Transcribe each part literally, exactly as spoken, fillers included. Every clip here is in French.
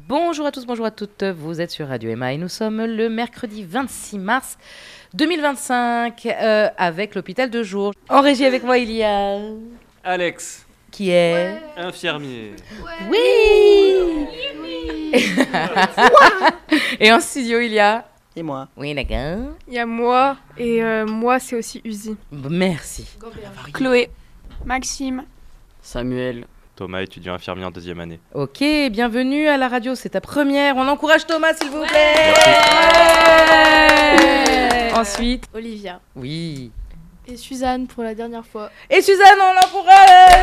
Bonjour à tous, bonjour à toutes, vous êtes sur Radio Emma et nous sommes le mercredi vingt-six mars deux mille vingt-cinq euh, avec l'hôpital de jour. En régie avec moi il y a... Alex. Qui est... Ouais. Infirmier. Ouais. Oui, oui. Et en studio il y a... Et moi. Oui, d'accord. Il y a moi, et euh, moi c'est aussi Uzi. Merci. Chloé. Maxime. Samuel. Thomas, étudiant infirmier en deuxième année. Ok, bienvenue à la radio, c'est ta première. On encourage Thomas, s'il vous plaît. Ouais. Ensuite, Olivia. Oui. Et Suzanne pour la dernière fois. Et Suzanne, on l'encourage.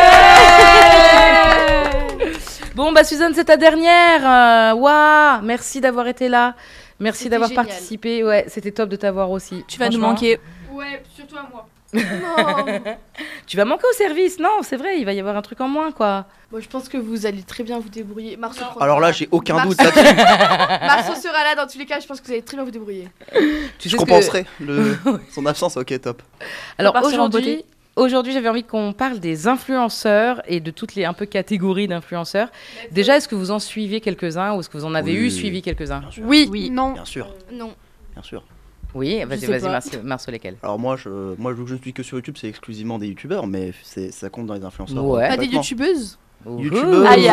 Ouais. Bon, bah Suzanne, c'est ta dernière. Waouh, wow. Merci d'avoir été là. Merci c'était d'avoir génial. Participé. Ouais, c'était top de t'avoir aussi. Tu vas nous manquer. Ouais, surtout à moi. Non. Tu vas manquer au service, non, c'est vrai, il va y avoir un truc en moins, quoi. Bon, je pense que vous allez très bien vous débrouiller. Marceau Alors là, j'ai aucun Marceau... doute là-dessus. Marceau sera là dans tous les cas, je pense que vous allez très bien vous débrouiller. Tu je compenserai que... le... son absence, ok, top. Alors aujourd'hui, aujourd'hui, j'avais envie qu'on parle des influenceurs et de toutes les un peu catégories d'influenceurs. Déjà, est-ce que vous en suivez quelques-uns ou est-ce que vous en avez oui. eu suivi quelques-uns? Oui, oui, non. Bien sûr. Euh, non. Bien sûr. Oui, vas-y, vas-y, Marceau, Marceau, lesquels? Alors moi, je, moi, vu que je ne suis que sur YouTube, c'est exclusivement des youtubeurs, mais c'est, ça compte dans les influenceurs. Ouais. Pas des youtubeuses? Youtubeuses. Aïe,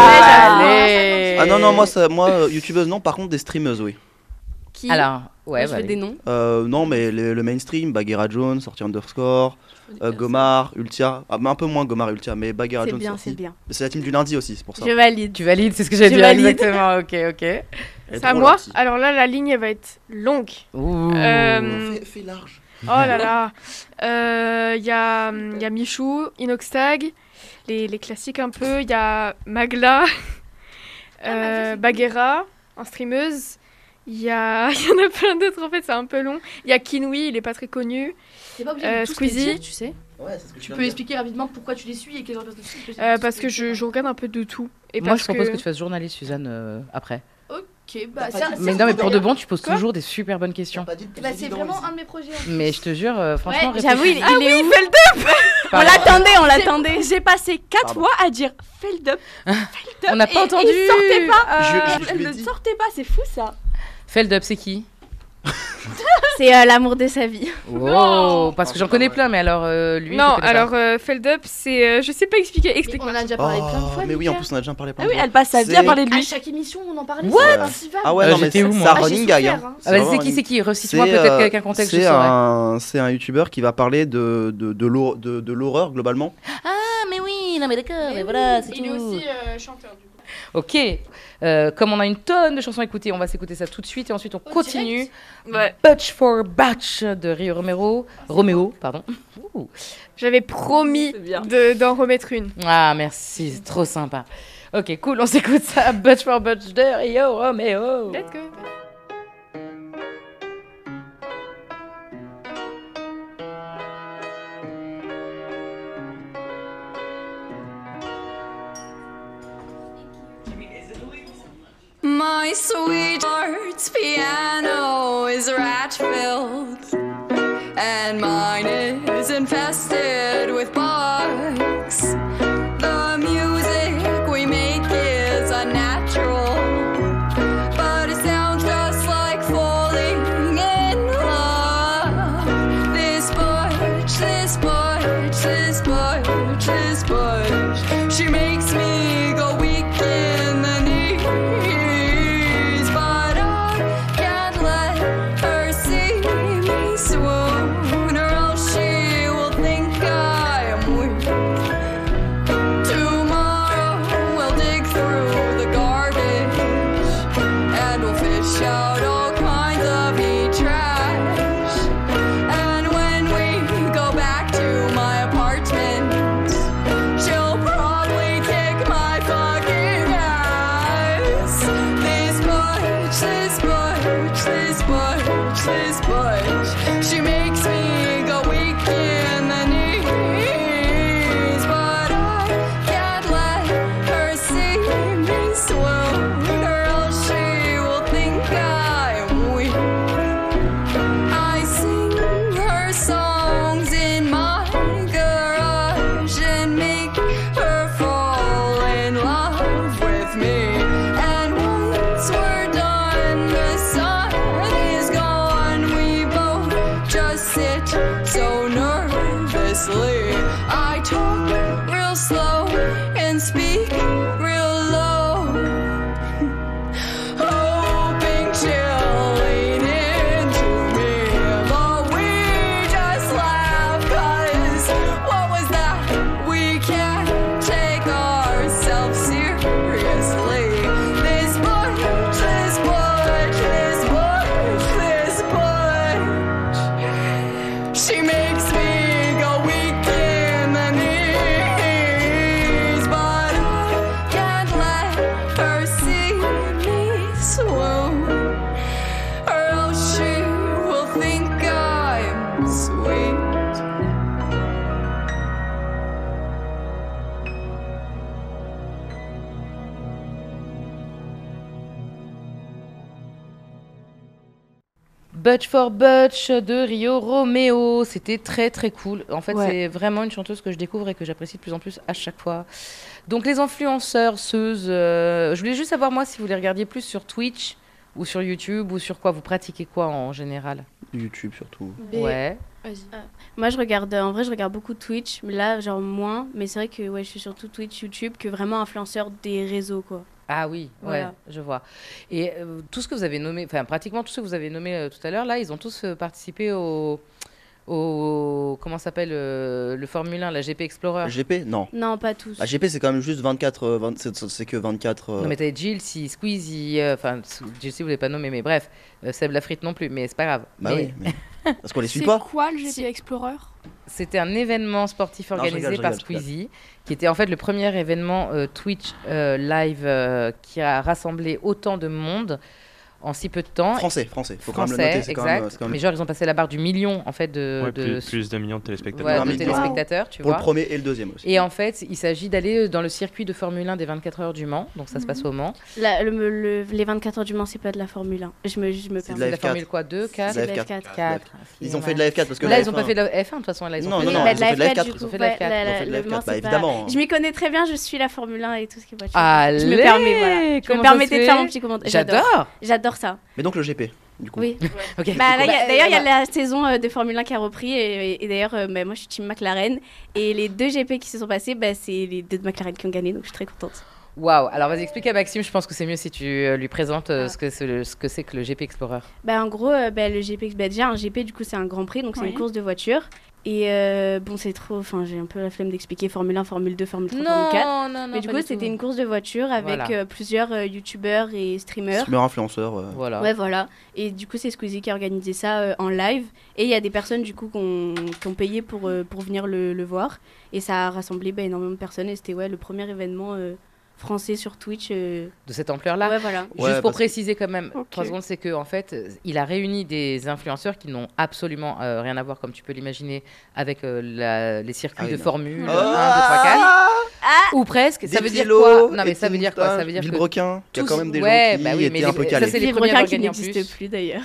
aïe. Ah non, non, moi, ça, moi euh, youtubeuses, non, par contre, des streameuses, oui. Qui? Alors, ouais, bah, je fais des noms. Euh, non, mais le, le mainstream, Bagheera Jones, Sorti Underscore, euh, Gomar, Ultia, ah, mais un peu moins Gomar, Ultia, mais Bagheera Jones. C'est bien, sorti. c'est bien. C'est la team du lundi aussi, c'est pour ça. Je valide. Tu valides, c'est ce que j'ai dit exactement, ok, ok. C'est à moi. Alors là, la ligne, elle va être longue. Ouh. Euh... Fais, fais large. Oh là là. Il euh, y, a, y a Michou, Inoxtag, les, les classiques un peu. Il y a Magla, euh, ah, Bagheera, en streameuse. Il y, a... y en a plein d'autres, en fait, c'est un peu long. Il y a Kinoui, il est pas très connu. C'est pas obligé euh, de tous Squeezie. les dire, tu sais. Ouais, c'est ce que tu peux expliquer rapidement pourquoi tu les suis et quelles sont les euh, Parce que je, je regarde un peu de tout. Et moi, parce je propose que... que tu fasses journaliste, Suzanne, euh, après. Ok, bah c'est un, mais non, mais pour de bon, tu poses Quoi toujours des super bonnes questions. Bah, c'est vraiment aussi. Un de mes projets. Mais je te jure, euh, franchement, ouais, j'avoue, il, ah il est oui, où Feldup. On l'attendait, on l'attendait. J'ai passé quatre mois à dire Feldup. On n'a pas entendu. Il sortait pas. Euh, je, je, je elle ne dit. sortait pas, c'est fou ça. Feldup, c'est qui? C'est euh, l'amour de sa vie. Oh, parce que j'en connais plein, mais alors euh, lui. Non, alors euh, Feldup, c'est. Euh, je sais pas expliquer. Explique. On en a déjà parlé oh, plein de fois. Mais oui, en plus, on a déjà parlé plein ah de fois. fois. Ah oui, elle passe sa vie à parler de lui. À chaque émission, on en parlait. What? Ah ouais, non, mais c'est un running gag. C'est qui, c'est qui? Recite-moi peut-être quelqu'un contexte. C'est un, c'est un youtubeur qui va parler de de de de l'horreur globalement. Ah, mais oui, non mais d'accord, mais voilà, c'est tout. Il est aussi chanteur du coup. Ok, euh, comme on a une tonne de chansons à écouter, on va s'écouter ça tout de suite et ensuite on oh, continue. Ouais. Batch for Batch de Rio Romero. Roméo, pardon. Ouh. J'avais promis de, d'en remettre une. Ah merci, c'est trop sympa. Ok, cool, on s'écoute ça. Batch for Batch de Rio Romero. Let's go. My sweetheart's piano is rat-filled, and mine is infested with bugs. The music we make is unnatural, but it sounds just like falling in love. This butch, this butch, this butch, this butch, she makes me go weak in the knees. Swoon, or else she will think I swoon, or else she will think I'm sweet. Butch for Butch de Rio Romeo, c'était très très cool. En fait, Ouais. c'est vraiment une chanteuse que je découvre et que j'apprécie de plus en plus à chaque fois. Donc les influenceurs, ceuses, euh, je voulais juste savoir moi si vous les regardiez plus sur Twitch ou sur YouTube ou sur quoi, vous pratiquez quoi en général? YouTube surtout. B. Ouais. Vas-y. Moi, je regarde, en vrai, je regarde beaucoup Twitch, mais là, genre moins. Mais c'est vrai que ouais, je suis surtout Twitch, YouTube, que vraiment influenceur des réseaux, quoi. Ah oui, Voilà. ouais, je vois. Et euh, tout ce que vous avez nommé, enfin pratiquement tous ceux que vous avez nommés euh, tout à l'heure, là, ils ont tous euh, participé au, au, comment ça s'appelle, euh, le Formule un, la G P Explorer. G P Non. Non, pas tous. La G P c'est quand même juste vingt-quatre, euh, vingt, c'est, c'est que vingt-quatre. euh, Non mais t'avais Jill, si Squeezie, euh, enfin Jill, si vous l'avez pas nommé, mais bref, euh, Seb Lafrite non plus, mais c'est pas grave. Bah Mais oui, mais... Parce qu'on les suit C'est pas. quoi le G P Explorer? c'était un événement sportif Non, je organisé rigole, je par rigole, je rigole. Squeezie, qui était en fait le premier événement euh, Twitch euh, live euh, qui a rassemblé autant de monde en si peu de temps. Français, français. Faut quand même le Français, noter. C'est quand exact. même, c'est quand même- Mais genre, ils ont passé la barre du million, en fait, de, Ouais, de, plus, plus de millions de téléspectateurs. ouais, Un de million. téléspectateurs, tu Pour vois. le premier et le deuxième aussi. Et en fait, il s'agit d'aller dans le circuit de Formule un des vingt-quatre heures du Mans, donc ça se passe au Mans. La- le- le- les vingt-quatre heures du Mans, c'est pas de la Formule un. Je me, je me C'est de permets. la C'est la F quatre. Formule quoi, deux, quatre, C'est de la C'est F quatre. F quatre. quatre. Ils ont fait de la F quatre parce que Là, la ils ont F un pas fait de la F un, de toute façon, là, ils ont Non, fait non, de non, la- ils ont fait de la F quatre, du ils coup, ont fait de la ouais, F quatre, la- ils ont fait de la le F quatre, Mans, bah, c'est pas- évidemment. Je m'y connais très bien, je suis la Formule un et tout ce qui est voiture. Allez, je me permets, voilà. Je comment me ça permettais se de faire fait mon petit commentaire. J'adore. J'adore. J'adore ça. Mais donc le G P, du coup. Oui. Ok. Bah, là, il y a- Bah, d'ailleurs, il y a bah, la saison euh, de Formule un qui a repris. Et, et- et d'ailleurs, euh, bah, moi, je suis team McLaren. Et les deux G P qui se sont passés, bah, c'est les deux de McLaren qui ont gagné. Donc, je suis très contente. Waouh. Alors, vas-y, explique à Maxime. Je pense que c'est mieux si tu euh, lui présentes euh, ce que c'est le- ce que c'est que le G P Explorer. Bah, en gros, euh, bah, le G P, bah, déjà, un G P, du coup, c'est un grand prix. Donc, c'est Oui. une course de voiture. Et euh, bon, c'est trop. Enfin, j'ai un peu la flemme d'expliquer Formule un, Formule deux, Formule trois, Formule quatre. Non, non, non. Mais du pas coup, tout. c'était une course de voiture avec Voilà. euh, plusieurs euh, youtubeurs et streamers. Streamer influenceur. euh, Voilà. Ouais, voilà. Et du coup, c'est Squeezie qui a organisé ça euh, en live. Et il y a des personnes, du coup, qui ont, qui ont payé pour, euh, pour venir le, le voir. Et ça a rassemblé bah, énormément de personnes. Et c'était ouais, le premier événement euh, français sur Twitch. euh. De cette ampleur-là. Ouais, voilà. Ouais, Juste pour parce- préciser quand même, Ok. trois secondes, c'est que en fait, euh, il a réuni des influenceurs qui n'ont absolument euh, rien à voir, comme tu peux l'imaginer, avec euh, la- les circuits Ah oui, de non. Formule Oh un, deux, trois, quatre. Ou presque. Ça veut dire quoi? Non, mais ça veut dire quoi? Ça veut dire que Villebrequin, il y a tous- quand même des ouais, gens qui bah oui, mais étaient un les- peu ça, calés. c'est les Les premiers à requins qui gagner en n'existent plus. plus, d'ailleurs.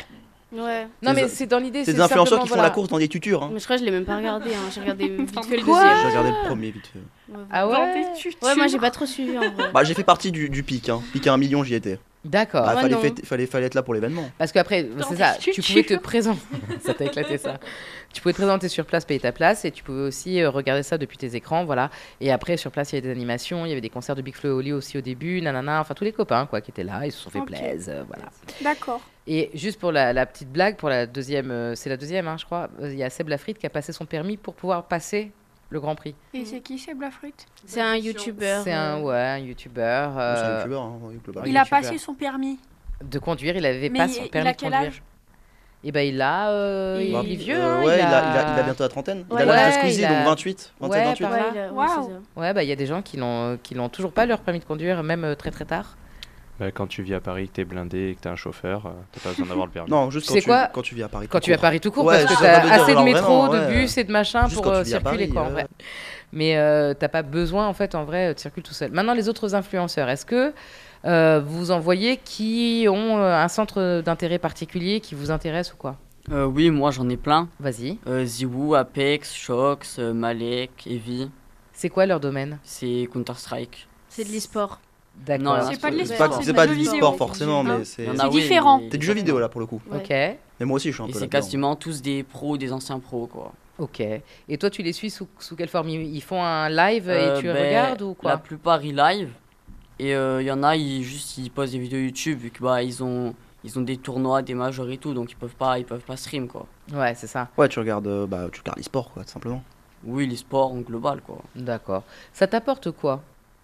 Ouais. Non, Des- mais c'est dans l'idée. C'est c'est des influenceurs simplement, qui font voilà. la course dans des tutures. Hein. Mais je crois que je l'ai même pas regardé. Hein. J'ai regardé vite fait le Quoi deuxième. J'ai regardé le premier vite fait. Ouais, Ah voilà. Dans ouais. des tutures. Ouais, moi, j'ai pas trop suivi en vrai. Bah, j'ai fait partie du, du pic. Hein. Pic à un million, j'y étais. D'accord. Bah, moi, fallait, non. fait- fallait, fallait être là pour l'événement. Parce qu'après, Dans c'est des ça, tu tutures. pouvais te présenter. Ça t'a éclaté ça. Tu pouvais te présenter sur place, payer ta place, et tu pouvais aussi euh, regarder ça depuis tes écrans, voilà. Et après, sur place, il y avait des animations, il y avait des concerts de Big Flo et Oli aussi au début, nanana, enfin tous les copains quoi, qui étaient là, ils se sont fait Ok. plaisir, euh, voilà. D'accord. Et juste pour la, la petite blague, pour la deuxième, euh, c'est la deuxième, hein, je crois, euh, il y a Seb Lafrite qui a passé son permis pour pouvoir passer le Grand Prix. Et c'est qui, c'est Blafrite? C'est un youtubeur. C'est un, euh, ouais, un youtubeur. C'est un euh, youtubeur, hein, oui, globalement. un Il a youtubeur. passé son permis. De conduire, il avait Mais pas il- son il permis a de quel conduire. âge? Et ben il a, euh, il, Bah, est vieux, Euh, hein, ouais, il, il, a... a, il, a, il a bientôt la trentaine. Il Ouais, a l'âge ouais, de Squeezie, il a- donc vingt-huit, vingt-sept, Ouais, vingt-huit. par Ouais, là. il a- ouais, Waouh. c'est ça. Ouais, bah il y a des gens qui l'ont, qui l'ont toujours pas leur permis de conduire, même euh, très très tard. Bah, quand tu vis à Paris, que t'es blindé et que t'es un chauffeur, euh, t'as pas besoin d'avoir le permis. Non, juste Tu quand sais tu, quoi quand tu vis à Paris. Quand tout tu vas à court. Paris tout court, Ouais, parce que c'est ça, t'as je veux dire, assez de alors métro, vraiment, de ouais. bus et de machin Juste pour quand euh, tu vis à circuler Paris, quoi en ouais. vrai. Mais euh, t'as pas besoin en fait en vrai, euh, tu circules tout seul. Maintenant les autres influenceurs, est-ce que euh, vous en voyez qui ont euh, un centre d'intérêt particulier qui vous intéresse ou quoi? Euh, oui, moi j'en ai plein. Vas-y. Euh, Ziwoo, Apex, Shox, euh, Malek, Evi. C'est quoi leur domaine? C'est Counter-Strike. C'est de l'e-sport. D'accord. Non, C'est pas de C'est l'e-sport, pas, c'est c'est de pas jeux du vidéo. e-sport forcément, Hein mais c'est Il y en a, C'est oui, différent. mais- c'est du jeu vidéo là pour le coup. Ouais. Ok. Mais moi aussi, je suis un Et peu c'est là-dedans. quasiment tous des pros, des anciens pros, quoi. Ok. Et toi, tu les suis sous, sous quelle forme? Ils ils font un live Euh, et tu ben, regardes ou quoi? La plupart ils live. Et il euh, y en a, ils juste ils postent des vidéos YouTube vu que bah ils ont ils ont des tournois, des majors et tout, donc ils peuvent pas ils peuvent pas stream quoi. Ouais, c'est ça. Ouais, tu regardes, euh, bah, tu regardes l'e-sport quoi, tout simplement. Oui, les sports en global quoi. D'accord. Ça t'apporte quoi?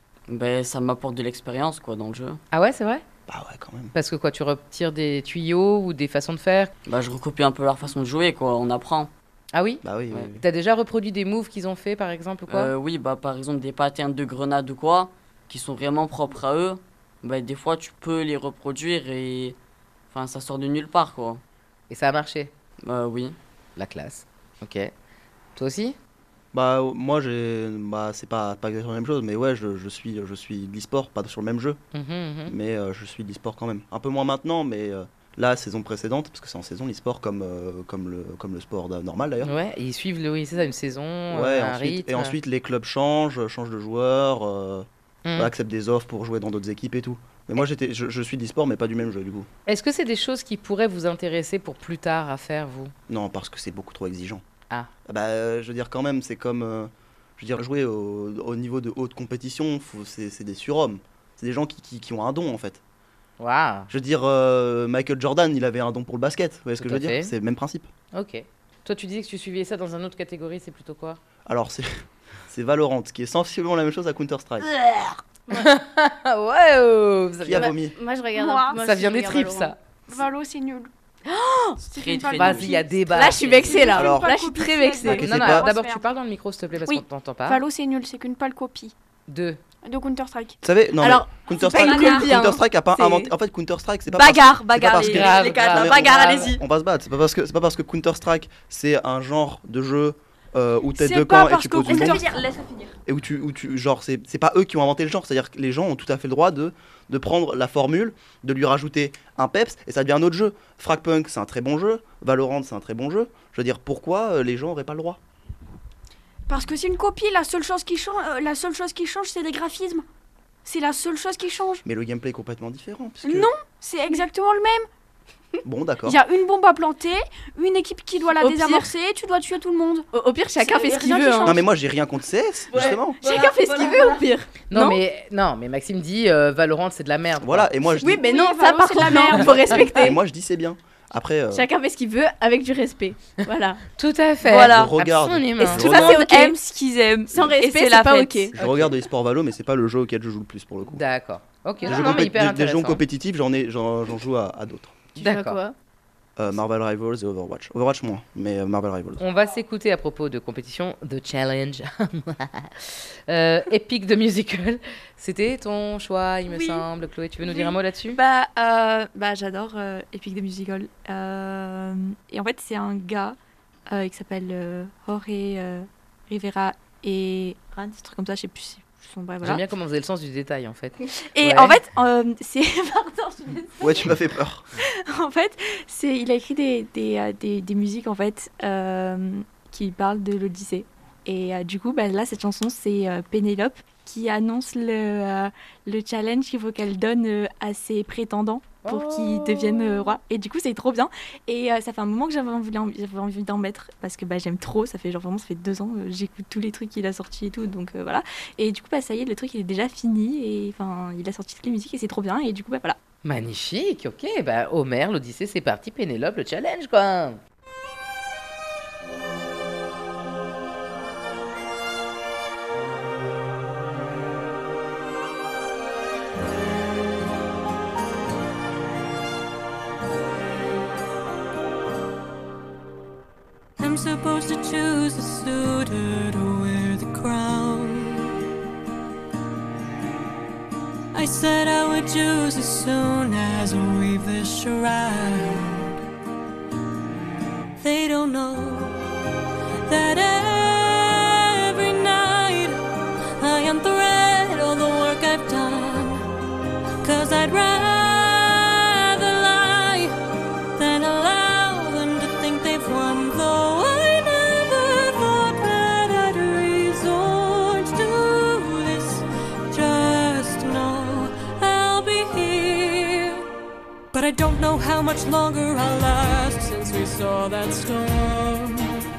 Ben ça m'apporte de l'expérience quoi dans le jeu. Ah ouais, c'est vrai? Bah ouais, quand même. Parce que quoi, tu retires des tuyaux ou des façons de faire? Bah je recopie un peu leur façon de jouer quoi, on apprend. Ah oui? Bah oui, oui, Ouais. oui. T'as déjà reproduit des moves qu'ils ont fait par exemple ou quoi? Euh, oui, bah par exemple des patterns de grenades ou quoi qui sont vraiment propres à eux. bah, des fois tu peux les reproduire et enfin ça sort de nulle part quoi. Et ça a marché? Bah oui. La classe. Ok. Toi aussi? Bah euh, moi j'ai bah c'est pas pas exactement la même chose mais ouais je, je suis je suis de l'e-sport pas sur le même jeu Mhm, mhm. mais euh, je suis de l'e-sport quand même un peu moins maintenant mais euh, la saison précédente parce que c'est en saison l'e-sport comme euh, comme le comme le sport da- normal d'ailleurs. Ouais, et ils suivent le, oui, c'est ça, une saison, Ouais, euh, un ensuite, rythme. et ensuite les clubs changent, changent de joueurs, euh, Mhm. acceptent des offres pour jouer dans d'autres équipes et tout. Mais moi j'étais je, je suis de l'e-sport mais pas du même jeu du coup. Est-ce que c'est des choses qui pourraient vous intéresser pour plus tard à faire, vous? Non parce que c'est beaucoup trop exigeant. Ah. Ah bah euh, je veux dire quand même c'est comme euh, je veux dire jouer au, au niveau de haute compétition faut- c'est c'est des surhommes. C'est des gens qui, qui, qui ont un don en fait. Waouh. Je veux dire euh, Michael Jordan il avait un don pour le basket. Vous voyez ce que Tout je à veux fait. dire? C'est le même principe. Ok. Toi, tu disais que tu suivais ça dans une autre catégorie, c'est plutôt quoi? Alors c'est c'est Valorant qui est sensiblement la même chose à Counter Strike. Ah ouais, oh, ça Qui a vient, vomi? Moi, je regarde Moi. un- moi ça aussi, vient je des regarde tripes, Valorant. ça. Valo, c'est nul. Très très Vas-y, Vas-y, il y a débat. Là, je suis vexée, là. Alors- là, je suis très vexée. T'inquiète Non, non, pas. alors, d'abord, Grosse tu parles dans le micro, s'il te plaît, parce Oui. qu'on t'entend pas. Valo, c'est nul, c'est qu'une pâle copie Deux. de Counter-Strike. Vous savez, non, Alors, mais Counter c'est pas Strike, une copie, hein. Counter Strike a pas C'est- inventé. En fait, Counter Strike, c'est pas Bagarre, parce- bagarre, parce les, que- grave, les quatre, grave, là, mais bagarre, grave. allez-y. On va se battre. C'est pas parce que c'est pas parce que Counter Strike c'est un genre de jeu euh, où t'as C'est deux pas camps et parce tu que poses une Counter- bombe Laisse-moi finir. et où tu où tu genre c'est c'est pas eux qui ont inventé le genre. C'est-à-dire que les gens ont tout à fait le droit de de prendre la formule, de lui rajouter un peps et ça devient un autre jeu. Fragpunk c'est un très bon jeu. Valorant c'est un très bon jeu. Je veux dire pourquoi euh, les gens auraient pas le droit? Parce que c'est une copie, la seule chose qui change, euh, la seule chose qui change, c'est les graphismes. C'est la seule chose qui change. Mais le gameplay est complètement différent. puisque- Non, c'est exactement le même. Bon d'accord. Il y a une bombe à planter, une équipe qui doit la Au pire- désamorcer, tu dois tuer tout le monde. Au, au pire, chacun C'est fait ce qu'il rien qui veut. hein. change. Non mais moi j'ai rien contre C S justement. Chacun fait ce qu'il veut, au pire. Non, Non. mais, non, mais Maxime dit euh, Valorant, c'est de la merde. Voilà et moi je Oui, dis mais non, Oui, ça Valo, par c'est de la contre, non, merde. faut et respecter. moi je dis c'est bien. Après euh, Chacun fait ce qu'il veut avec du respect. Voilà. Tout à fait. Voilà. je regarde. Absolument. Et Je tout regarde- ça, c'est ok. aiment ce qu'ils aiment. Sans Et respect, c'est la pas fête. ok. Je regarde les sports Valo mais c'est pas le jeu auquel je joue le plus pour le coup. D'accord. Ok, Des non, jeux, non, mais compé- hyper des- des jeux intéressant. compétitifs, j'en ai, j'en, j'en joue à, à d'autres. Tu joues à D'accord. quoi? Euh, Marvel Rivals et Overwatch. Overwatch moins, mais euh, Marvel Rivals. On va s'écouter à propos de compétition The Challenge. euh, Epic the Musical. C'était ton choix, il me Oui. semble. Chloé, tu veux nous Oui. dire un mot là-dessus? Bah, euh, bah j'adore euh, Epic the Musical. Euh, et en fait, c'est un gars euh, qui s'appelle euh, Jorge euh, Rivera et Rans, un truc comme ça, je sais plus si son bref, J'aime voilà. bien comment vous avez le sens du détail en fait. Et Ouais. en fait, euh, c'est pardon, je- Ouais, tu m'as fait peur. en fait, c'est il a écrit des des, euh, des, des musiques en fait euh, qui parlent de l'Odyssée. Et euh, du coup, bah, là, cette chanson, c'est euh, Pénélope qui annonce le, euh, le challenge qu'il faut qu'elle donne euh, à ses prétendants pour qu'ils deviennent euh, rois. Et du coup, c'est trop bien. Et euh, ça fait un moment que j'avais envie, d'en- j'avais envie d'en mettre parce que bah, j'aime trop. Ça fait genre vraiment, ça fait deux ans, euh, j'écoute tous les trucs qu'il a sortis et tout. Donc euh, voilà. Et du coup, bah, ça y est, le truc il est déjà fini. Et enfin, il a sorti toutes les musiques et c'est trop bien. Et du coup, bah voilà. Magnifique, ok. Bah, Homer, l'Odyssée, c'est parti. Pénélope, le challenge quoi. I'm supposed to choose a suitor to wear the crown. I said I would choose as soon as I weave this shroud. They don't know that every night I unthread all the work I've done. 'Cause I'd rather lie than allow them to think they've won. Though I never thought that I'd resort to this. Just know I'll be here. But I don't know how much longer I'll last since we saw that storm.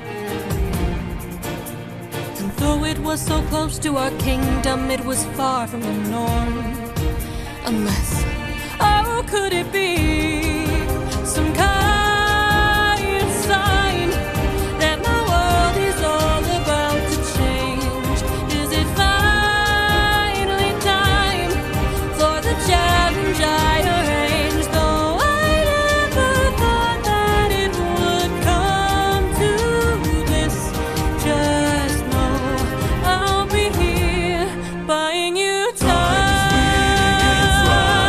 And though it was so close to our kingdom, it was far from the norm. Unless, oh, could it be some kind of sign that my world is all about to change? Is it finally time for the challenge I arranged? Though I never thought that it would come to this. Just know I'll be here buying you time.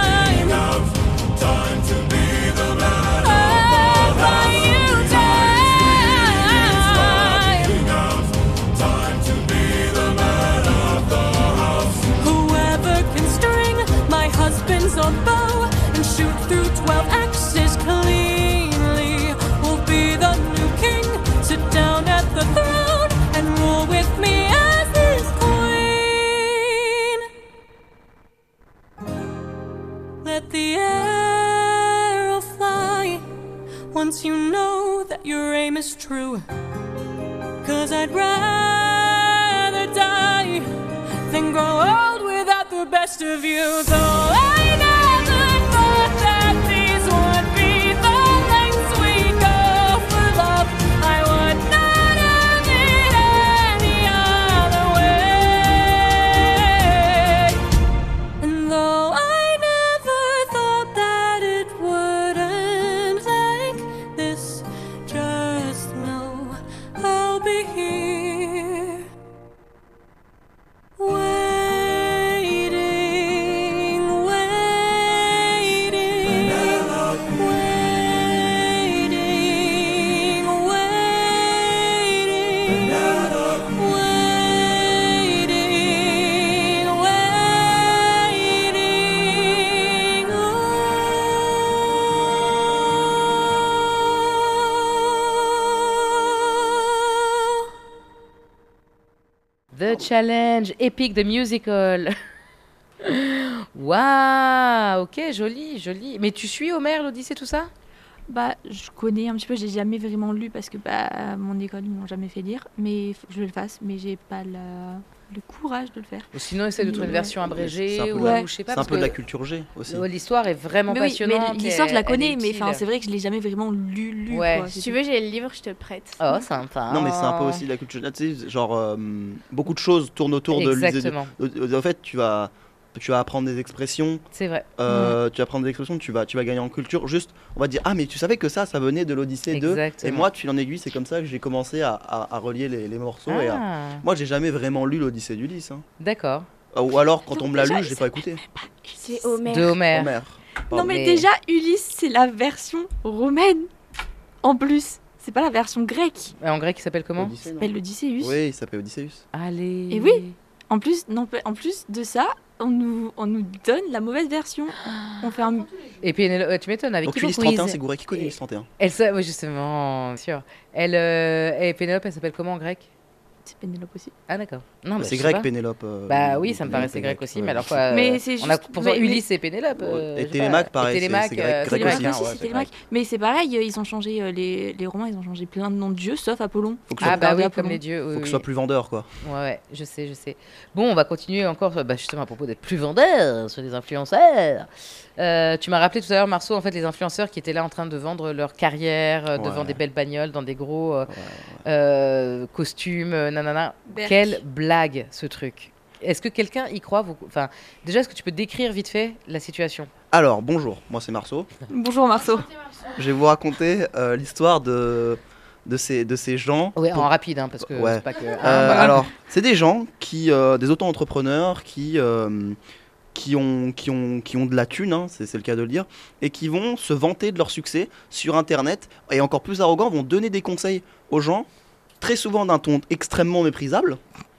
shoot through twelve axes cleanly. Will be the new king, sit down at the throne and rule with me as his queen. Let the arrow fly once you know that your aim is true. 'Cause I'd rather die than grow old without the best of you. So I never thought that these would be the lengths we go for love. I would not have it any other way. And though I never thought that it would end like this, just know I'll be here waiting, waiting, waiting, waiting, waiting, waiting. Oh. The Challenge, Epic the Musical. Waouh, ok, joli, joli. Mais tu suis Homer, l'Odyssée, tout ça? Bah, je connais un petit peu, j'ai jamais vraiment lu parce que bah, à mon école, ils m'ont jamais fait lire. Mais il faut que je le fasse, mais j'ai pas la... le courage de le faire. Ou sinon, essaie de trouver une Ouais. version abrégée, C'est un peu ou, la- ou je sais pas. C'est un parce peu de la que culture G aussi. euh, l'histoire est vraiment Mais oui, passionnante. mais l'histoire, je la et elle connais, est mais utile. enfin, c'est vrai que je l'ai jamais vraiment lu, lu. Ouais. quoi, Si c'est tu tout. veux, j'ai le livre, je te le prête. Oh, sympa. Non, mais c'est un peu aussi de la culture G. Tu sais, genre, euh, beaucoup de choses tournent autour de l'idée. Exactement, En fait, tu vas, tu vas apprendre des expressions. c'est vrai. euh, Tu vas apprendre des expressions, tu vas, tu vas gagner en culture. Juste, on va dire, ah, mais tu savais que ça, ça venait de l'Odyssée deux. Exactement. Et moi, tu fil en aiguille, c'est comme ça que j'ai commencé à, à- à relier les, les morceaux. Et à- Ah, Moi, j'ai jamais vraiment lu l'Odyssée d'Ulysse. Hein. d'accord. Euh, Ou alors, quand Non, on me l'a déjà, lu, j'ai pas écouté. C'est Homer. De Homer. Homer. Non, Pardon. mais, Mais- déjà, Ulysse, c'est la version romaine. En plus, c'est pas la version grecque. Et en grec, il s'appelle comment? Odyssée, non Elle l'Odysseus. Oui, il s'appelle Odysseus. Allez. Et oui. En plus, non, en plus de ça, on nous, on nous donne la mauvaise version. On fait un. Et puis, Pénélope- euh, tu m'étonnes, avec Donc, qui vous Ulysse trente et un, quiz c'est Gouret qui connaît Et- Ulysse trente et un. Elle sa- oui, justement, bien sûr. Elle, euh, et Pénélope, elle s'appelle comment en grec? C'est Pénélope aussi. Ah, d'accord. Non, bah, C'est je sais grec, pas. Pénélope. euh, Bah oui, ça me Pénélope, paraissait c'est grec aussi, ouais. mais alors quoi Mais euh, c'est on a juste- pourtant mais- mais- Ulysse et Pénélope. euh, Et je sais Télémaque, pas. pareil, Et c'est- Télémaque, c'est grec- euh, grec Télémaque, aussi, hein, hein, aussi, ouais, c'est c'est Télémaque. Mais c'est pareil, euh, ils ont changé euh, les, les Romains, ils ont changé plein de noms de dieux, sauf Apollon. Faut que ce Ah soit, bah oui, Apollon. comme les dieux. oui, faut que oui. ce soit plus vendeur, quoi. Ouais, ouais, je sais, je sais. Bon, on va continuer encore, euh, bah, justement à propos d'être plus vendeur sur les influenceurs. Euh, tu m'as rappelé tout à l'heure, Marceau, en fait, les influenceurs qui étaient là en train de vendre leur carrière euh, devant Ouais. des belles bagnoles, dans des gros euh, euh, costumes, euh, nanana. Berk. Quelle blague, ce truc. Est-ce que quelqu'un y croit vous... Enfin, déjà, est-ce que tu peux décrire vite fait la situation? Alors, bonjour, moi c'est Marceau. Bonjour Marceau. Je vais vous raconter euh, l'histoire de, de, ces, de ces gens. Ouais, pour- en rapide, hein, parce que Ouais. c'est pas que. Euh, Ah, bah. alors, c'est des gens qui, euh, des auto-entrepreneurs qui, euh, qui, ont, qui, ont, qui ont de la thune, hein, c'est c'est le cas de le dire, et qui vont se vanter de leur succès sur Internet, et encore plus arrogants, vont donner des conseils aux gens, très souvent d'un ton extrêmement méprisable,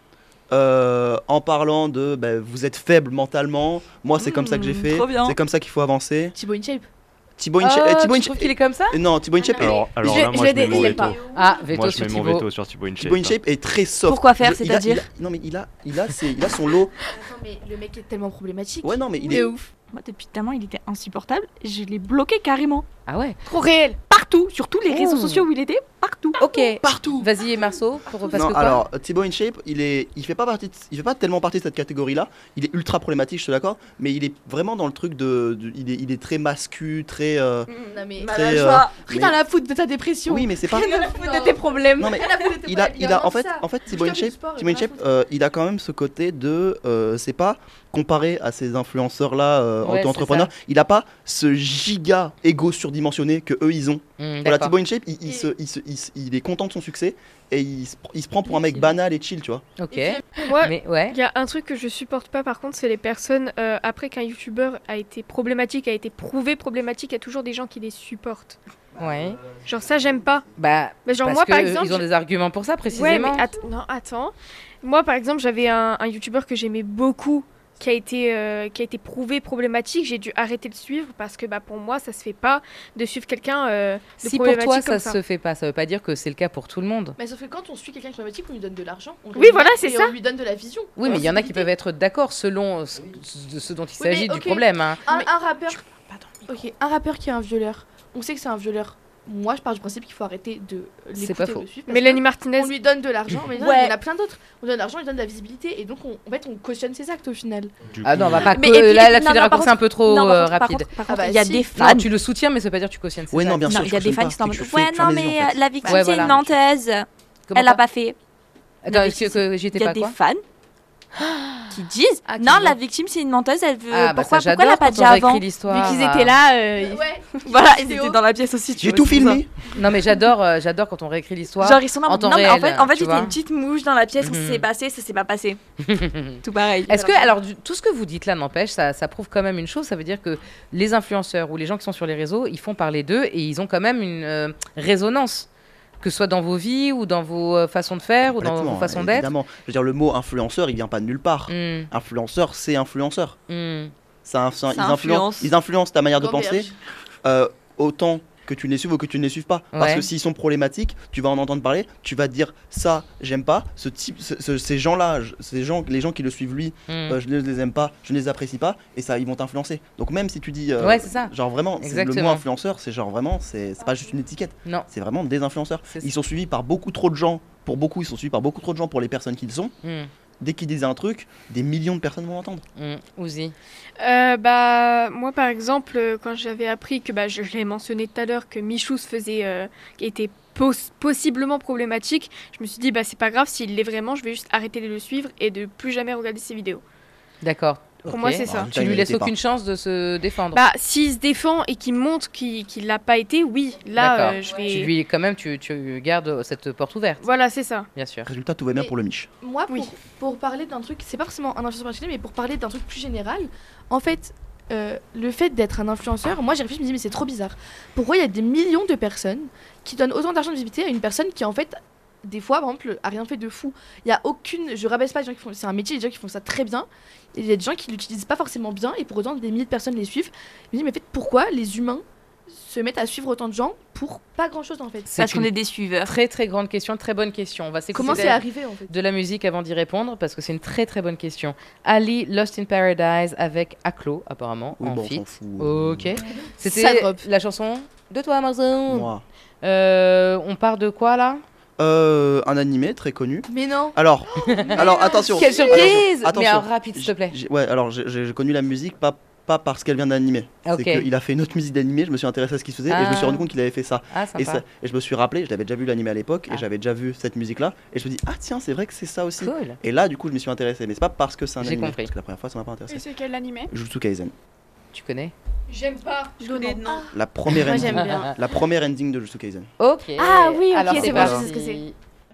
euh, en parlant de bah, vous êtes faible mentalement, moi c'est comme ça que j'ai Mmh, fait, trop bien. c'est comme ça qu'il faut avancer. Thibaut InShape. Thibaut Oh, Inche- eh, Thibaut tu Inche- trouves qu'il est comme ça? eh, non, Thibaut Inchep, est- Alors, alors Je- là, je moi, je, le mets mon dé- veto. pas. Ah, veto Moi, je sur mets mon Thibaut. veto sur Thibaut InShape. Thibaut Inchep est très soft. Pourquoi faire, Je- il a- c'est-à-dire il a- Non mais il a, il a, ses- il a son lot. Attends, mais le mec est tellement problématique. Ouais non mais il De est. ouf. Moi, depuis tellement, il était insupportable. Je l'ai bloqué carrément. Ah ouais. Trop réel. Partout, sur tous les réseaux Oh. sociaux où il était, partout. Ok. Partout. Vas-y, Marceau, pour parce Non, que quoi alors Thibaut InShape, il est, il fait pas partie, de- il fait pas tellement partie de cette catégorie-là. Il est ultra problématique, je suis d'accord, mais il est vraiment dans le truc de, de- il est, il est très mascu, très. euh, Non mais. Très, Malade euh, joie. mais- Rien à la foutre de ta dépression. Oui, mais c'est pas. Rien à foutre de tes problèmes. Non mais Rien à foutre de tes il a, problèmes. il a, en vraiment fait, ça. en fait, Thibaut Je fais du InShape, sport, Thibaut rien à InShape, foutre. euh, il a quand même ce côté de, euh, c'est pas comparé à ces influenceurs-là euh, Ouais, auto-entrepreneurs, il a pas ce giga ego surdimensionné que eux ils ont. Hmm, Voilà, d'accord. Thibaut InShape, il, il, se, il, se- il se- il est content de son succès et il se, il se prend pour un mec banal et chill, tu vois. Ok. Moi, Mais ouais. il y a un truc que je supporte pas par contre, c'est les personnes, euh, après qu'un youtubeur a été problématique, a été prouvé problématique, il y a toujours des gens qui les supportent. Ouais. Genre ça, j'aime pas. Bah. Mais genre parce moi, que par exemple... ils ont je- des arguments pour ça Ouais, précisément. mais att- non, attends. Moi, par exemple, j'avais un, un youtubeur que j'aimais beaucoup qui a été, euh, qui a été prouvé problématique, j'ai dû arrêter de suivre parce que bah, pour moi, ça se fait pas de suivre quelqu'un euh, de Si pour problématique toi comme ça ça. se fait pas, ça veut pas dire que c'est le cas pour tout le monde. Mais sauf que quand on suit quelqu'un qui est problématique, on lui donne de l'argent. on Oui, lui- voilà, c'est et ça. On lui donne de la vision. Oui, de mais il y en a qui visibilité. peuvent être d'accord selon ce, de ce dont il Oui, mais s'agit ok. du problème. Hein. Un, Mais- un rappeur. Ok, un rappeur qui est un violeur. On sait que c'est un violeur. Moi, je pars du principe qu'il faut arrêter de l'écouter, C'est pas de faux. le suivre. parce Mélanie que Martinez, On lui donne de l'argent, mais non, Ouais. il y en a plein d'autres. On donne de l'argent, il donne de la visibilité, et donc on, en fait, on cautionne ses actes au final. Du Ah coup, non, on va pas. Mais que- et puis- là, là, tu non, fais des non, par raccourcis un peu trop Non, par euh, contre, par rapides. contre, par Ah contre, bah il y a si. des Non, fans. tu le soutiens, mais ça veut pas dire que tu cautionnes ses Ouais, non, actes. bien sûr. Non, il y a je des cautionne fans pas, qui sont en c'est mode que je ouais, fais non, plaisir, mais en fait. euh, la victime, Ouais, c'est voilà. une nantaise. Comment Elle a ça pas fait. Attends, La est-ce que, victime, que j'y étais Il y a pas des quoi fans qui disent Ah, qui non, vont- la victime, c'est une nantaise. Elle veut. Ah, bah pourquoi, ça, pourquoi elle a j'adore pas quand dit on réécrit avant l'histoire. vu qu'ils étaient là, euh, ils- Ouais. Voilà, ils Vidéo. étaient dans la pièce aussi. tu J'ai vois, tout c'est pour ça. filmé. Non, mais j'adore, euh, j'adore quand on réécrit l'histoire. Genre ils sont là en temps non mais en réel, fait en fait tu j'étais vois. une petite mouche dans la pièce, on Mhm. s'est passé, ça s'est pas passé. Tout pareil. Est-ce que, alors, du- tout ce que vous dites là n'empêche, ça, ça prouve quand même une chose, ça veut dire que les influenceurs ou les gens qui sont sur les réseaux, ils font parler d'eux et ils ont quand même une euh, résonance, que ce soit dans vos vies ou dans vos euh, façons de faire ou dans Complètement, vos façons d'être. évidemment. Je veux dire, le mot influenceur, il vient pas de nulle part. Mm, Influenceur, c'est influenceur. mm. Ça, ça- ils, Ça influencent, influence. ils influencent ta manière de Gamberge. penser euh, autant que tu ne les suives ou que tu ne les suives pas. Parce Ouais. que s'ils sont problématiques, tu vas en entendre parler, tu vas te dire ça, j'aime pas, ce type, ce- ce- ces gens-là, je- ces gens, les gens qui le suivent lui, Mm. euh, je ne les aime pas, je ne les apprécie pas, et ça, ils vont t'influencer. Donc même si tu dis, euh, Ouais, c'est ça. genre vraiment, c'est le mot Exactement. influenceur, c'est genre vraiment, c'est c'est pas juste une étiquette, Non. c'est vraiment des influenceurs. C'est Ils sont suivis par beaucoup trop de gens. Pour beaucoup, ils sont suivis par beaucoup trop de gens pour les personnes qu'ils sont. Mm, Dès qu'ils disent un truc, des millions de personnes vont l'entendre. mm. Ouzi. Euh, bah, moi, par exemple, euh, quand j'avais appris que, bah, je, je l'ai mentionné tout à l'heure, que Michou se faisait, euh, qui était pos- possiblement problématique, je me suis dit, bah, c'est pas grave, s'il l'est vraiment, je vais juste arrêter de le suivre et de plus jamais regarder ses vidéos. D'accord. Pour Ok. moi, c'est ça. Tu lui laisses Il était aucune chance de se défendre. Bah, s'il se défend et qu'il montre qu'il qu'il l'a pas été, oui, là, D'accord. euh, je vais. Tu lui, quand même, tu, tu gardes cette porte ouverte, Voilà, c'est ça. bien sûr. Résultat, tout va bien Mais- pour le Mich. Moi, pour, Oui. pour parler d'un truc, c'est pas forcément un influenceur particulier, mais pour parler d'un truc plus général, en fait, euh, le fait d'être un influenceur, moi j'ai réfléchi, je me dis, mais c'est trop bizarre. Pourquoi il y a des millions de personnes qui donnent autant d'argent de visibilité à une personne qui, en fait, des fois, par exemple, a rien fait de fou. Il y a aucune. Je rabaisse pas les gens qui font. C'est un métier, les gens qui font ça très bien. Et il y a des gens qui l'utilisent pas forcément bien, et pour autant, des milliers de personnes les suivent. Je me dis, mais en fait, pourquoi les humains se mettent à suivre autant de gens pour pas grand chose en fait C'est Parce qu'on une est des suiveurs. très très grande question, très bonne question. On va s'écouter Comment de c'est la- arrivé en fait de la musique avant d'y répondre parce que c'est une très très bonne question. Ali, Lost in Paradise avec Aklo apparemment Oui, en bon, on feat. s'en fout. Ok. Ça C'était drop. la chanson de toi Marzo. Moi. Euh, on part de quoi là? Euh, un animé très connu. Mais non Alors, alors attention. Quelle surprise! Attention. Mais alors rapide s'il te plaît. J'ai- Ouais, alors j'ai- j'ai j'ai connu la musique pas pas parce qu'elle vient d'animé. Ok. C'est qu'il a fait une autre musique d'animé, je me suis intéressé à ce qu'il faisait et je me suis Ah. rendu compte qu'il avait fait ça. Ah sympa. Et, ça- et je me suis rappelé, je l'avais déjà vu l'animé à l'époque Ah. et j'avais déjà vu cette musique là et je me dis ah tiens c'est vrai que c'est ça aussi. Cool. Et là du coup je me suis intéressé, mais c'est pas parce que c'est un J'ai animé. compris. Parce que la première fois ça m'a pas Et intéressé. c'est quel animé? Jujutsu Kaisen. Tu connais? J'aime pas. Je connais de nom. La première Moi, ending. j'aime bien. La première ending de Jujutsu Kaisen. Ok. Ah oui, ok, Alors, c'est bon, parti. je sais ce que c'est.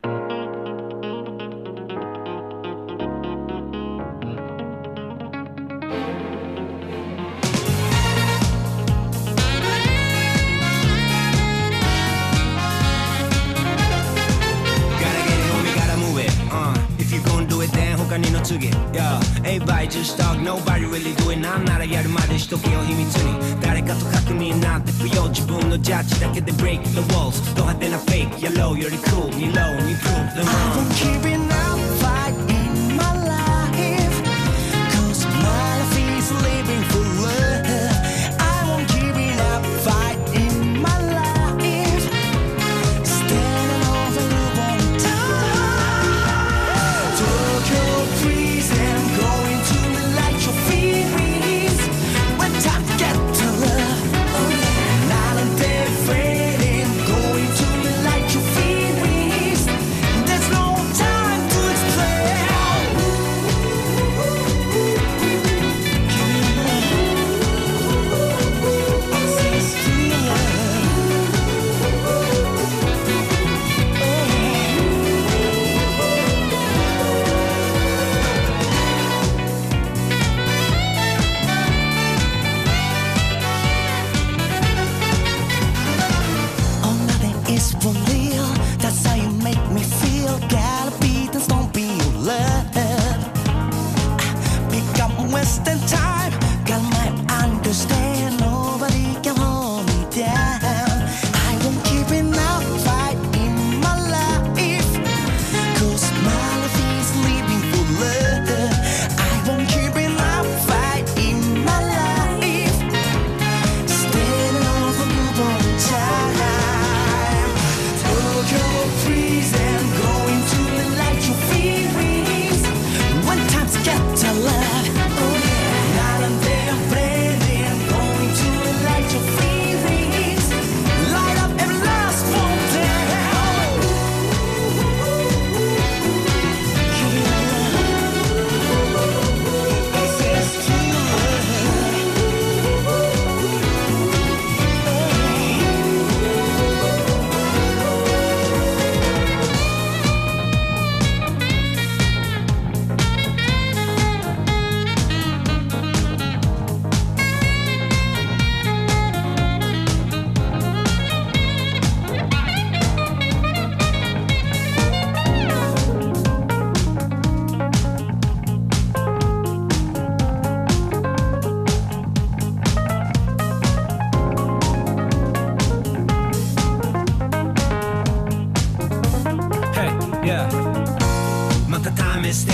Gotta get it on, we gotta move it. Uh, if you gon' do it, then 他にの次。Yeah, everybody just talk, nobody really do it. なんならやるまでしとけよ秘密に。誰かと確認なんて不要。自分のジャッジだけで break the walls。ド派手な fake、yellow より cool。に low に prove them wrong。I won't keep it up, fight in my life. Cause my life is living for love. I won't keep it up, fight in my life. Standing over the one time. Tokyo freeze and going to the light your feelings. When time to get to love. Oh yeah. Not a day fading. Going to the light your feelings. There's no time to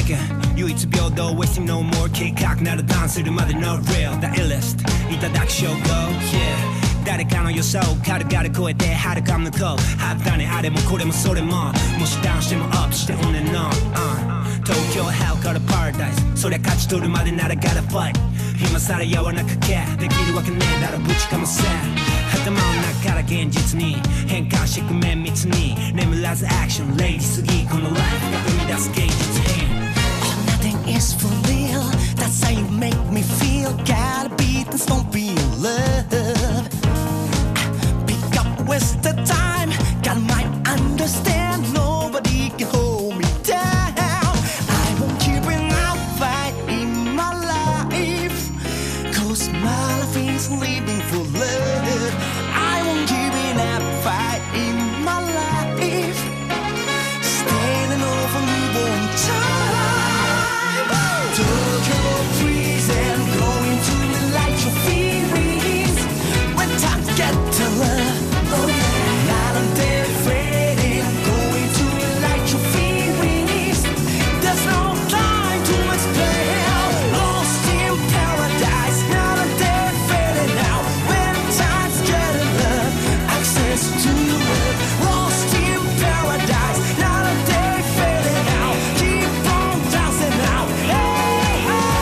世間唯一平等 wasting no more 計画ならダンするまで no real the illest いただき勝負 yeah誰かの予想軽々超えて遥か向こうはったねあれもこれもそれももしダウンしてもアップして on and on、uh、東京 hell から paradise そりゃ勝ち取るまでなら gotta fight 今さら柔らかけできるわけねえだろぶちかませ頭の中から現実に変換してく綿密に眠らずアクションレイジすぎこのライフが生み出す現実変 Nothing is for real That's how you make me feel Gotta be this don't be love Pick up waste the time Got my understand Nobody can hold me down I won't keep it out fight in my life Cause my life is living for love I won't give it up fight in my life Standing over me one time Tokyo freeze and going to the light your feelings When time get to love Oh yeah Not until fading Going to the light your feelings There's no time to explain Lost in paradise Not until fading now When time's get to love Access to love Lost in paradise Not until fading now Keep on dancing now Hey,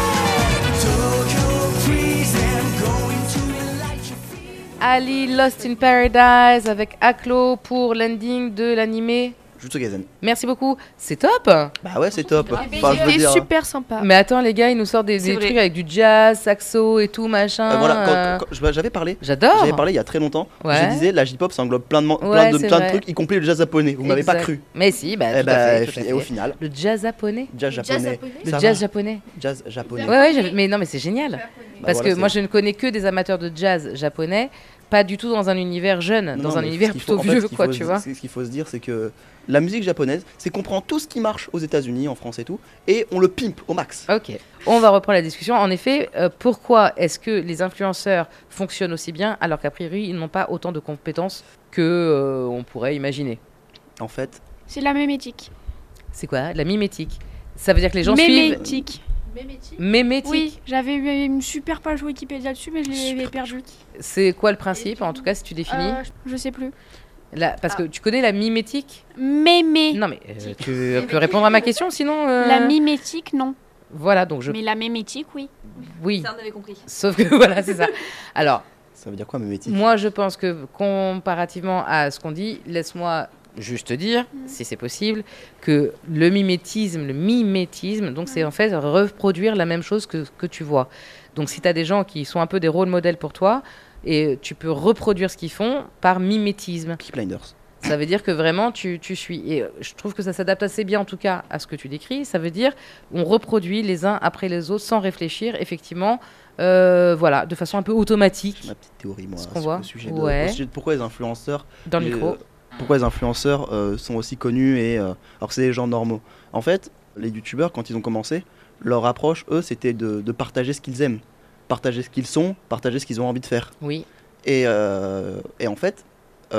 hey Tokyo freeze and going to the light your feelings Ali, Lost in Paradise avec Aklo pour l'ending de l'animé. Jutsu Kaisen. Merci beaucoup, c'est top. Bah ouais, c'est top. Enfin, je veux C'est dire, super sympa. Mais attends les gars, ils nous sortent des, C'est des vrai. trucs avec du jazz, saxo et tout machin. euh, voilà, euh, quand, quand- je- j'avais parlé. J'adore. J'avais parlé il y a très longtemps. Ouais. Je disais, la J-pop, ça englobe plein de, man- Ouais, plein de, c'est plein de vrai. trucs, y compris le jazz japonais. Vous m'avez pas Exact. cru. Mais si, bah, Eh tout à bah, fait, tout à et fait. au final, Le jazz japonais. jazz jazz japonais. japonais Le ça jazz va. japonais. Jazz japonais. Ouais, ouais, j'avais- mais non, mais c'est génial. Bah Parce voilà, que moi, c'est- je ne connais que des amateurs de jazz japonais, pas du tout dans un univers jeune, Non, dans non, un mais univers ce qu'il faut- plutôt en fait, vieux, ce qu'il quoi, faut tu se- vois. Ce qu'il faut se dire, c'est que la musique japonaise, c'est qu'on prend tout ce qui marche aux États-Unis, en France et tout, et on le pimpe au max. Ok, on va reprendre la discussion. En effet, euh, pourquoi est-ce que les influenceurs fonctionnent aussi bien alors qu'a priori ils n'ont pas autant de compétences que euh, on pourrait imaginer? En fait, C'est la mémétique. C'est quoi? La mimétique. Ça veut dire que les gens suivent Mémétique. Mémétique. Oui, mémétique. j'avais eu une super page Wikipédia dessus, mais je l'ai perdue. C'est quoi le principe, en tout cas, si tu définis? Euh, je sais plus. La- Parce que tu connais la mimétique? Mémé. Non, mais euh, tu peux répondre à ma question, sinon. euh, La mimétique, non. Voilà, donc je. Mais la mémétique, oui. Oui. Ça, on avait compris. Sauf que voilà, c'est ça. Alors, ça veut dire quoi, mémétique? moi, je pense que comparativement à ce qu'on dit, laisse-moi juste dire, si c'est possible, que le mimétisme, le mimétisme, donc c'est en fait reproduire la même chose que que tu vois. Donc, si tu as des gens qui sont un peu des rôles modèles pour toi, et tu peux reproduire ce qu'ils font par mimétisme. Peaky Blinders. Ça veut dire que vraiment tu, tu suis. Et euh, je trouve que ça s'adapte assez bien en tout cas à ce que tu décris. Ça veut dire on reproduit les uns après les autres sans réfléchir, effectivement, euh, voilà, de façon un peu automatique. Ma petite théorie, moi, Ce qu'on sur voit. le sujet, de, Ouais. au sujet de pourquoi les influenceurs, Dans le les- micro. euh, pourquoi les influenceurs euh, sont aussi connus et euh, alors que c'est des gens normaux. En fait, les youtubeurs, quand ils ont commencé, leur approche, eux, c'était de, de partager ce qu'ils aiment, partager ce qu'ils sont, partager ce qu'ils ont envie de faire. Oui. Et, euh, et en fait,